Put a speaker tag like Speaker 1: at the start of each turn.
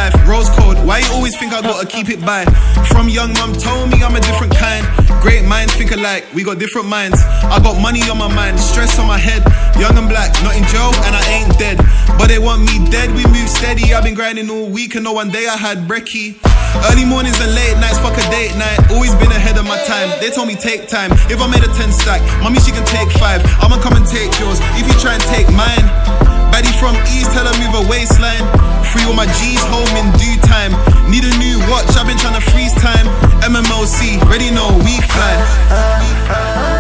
Speaker 1: life. Rose code, why you always think I gotta keep it by? From young mum told me I'm a different kind. Great minds think alike, we got different minds. I got money on my mind, stress on my head. Young and black, not in jail and I ain't dead. But they want me dead, we move steady. I've been grinding all week and no one day I had brekkie. Early mornings and late nights, fuck a date night. Always been ahead of my time, they told me take time. If I made a 10 stack, mommy she can take 5. I'ma come and take yours, if you try and take mine. Baddie from East, tell her move a waistline. Free all my G's home in due time. Need a new watch, I've been trying to freeze time. MMOC, ready know we fly.